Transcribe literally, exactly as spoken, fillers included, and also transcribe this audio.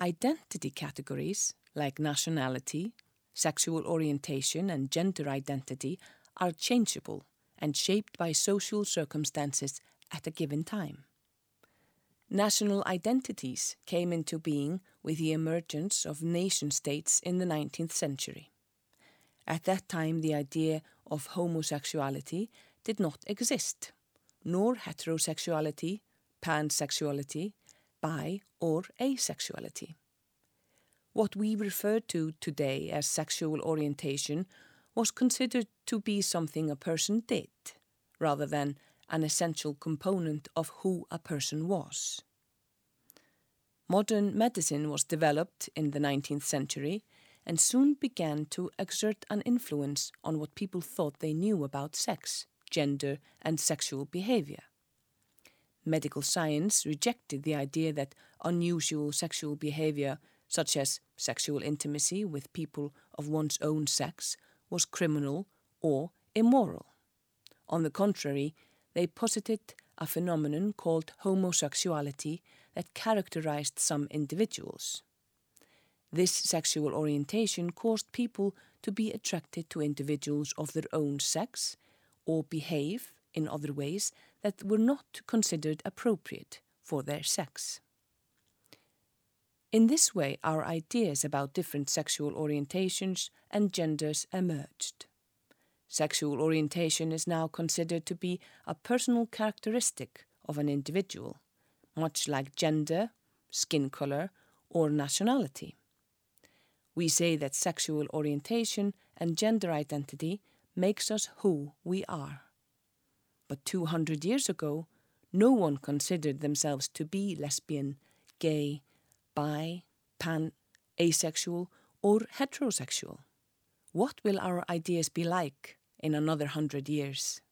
Identity categories like nationality, sexual orientation and gender identity are changeable and shaped by social circumstances at a given time. National identities came into being with the emergence of nation-states in the nineteenth century. At that time, the idea of homosexuality did not exist, nor heterosexuality, pansexuality, bi- or asexuality. What we refer to today as sexual orientation was considered to be something a person did, rather than an essential component of who a person was. Modern medicine was developed in the nineteenth century and soon began to exert an influence on what people thought they knew about sex, gender, and sexual behavior. Medical science rejected the idea that unusual sexual behavior, such as sexual intimacy with people of one's own sex, was criminal or immoral. On the contrary, they posited a phenomenon called homosexuality that characterized some individuals. This sexual orientation caused people to be attracted to individuals of their own sex or behave in other ways that were not considered appropriate for their sex. In this way, our ideas about different sexual orientations and genders emerged. Sexual orientation is now considered to be a personal characteristic of an individual, much like gender, skin color, or nationality. We say that sexual orientation and gender identity makes us who we are. But two hundred years ago, no one considered themselves to be lesbian, gay, bi, pan, asexual, or heterosexual. What will our ideas be like in another hundred years?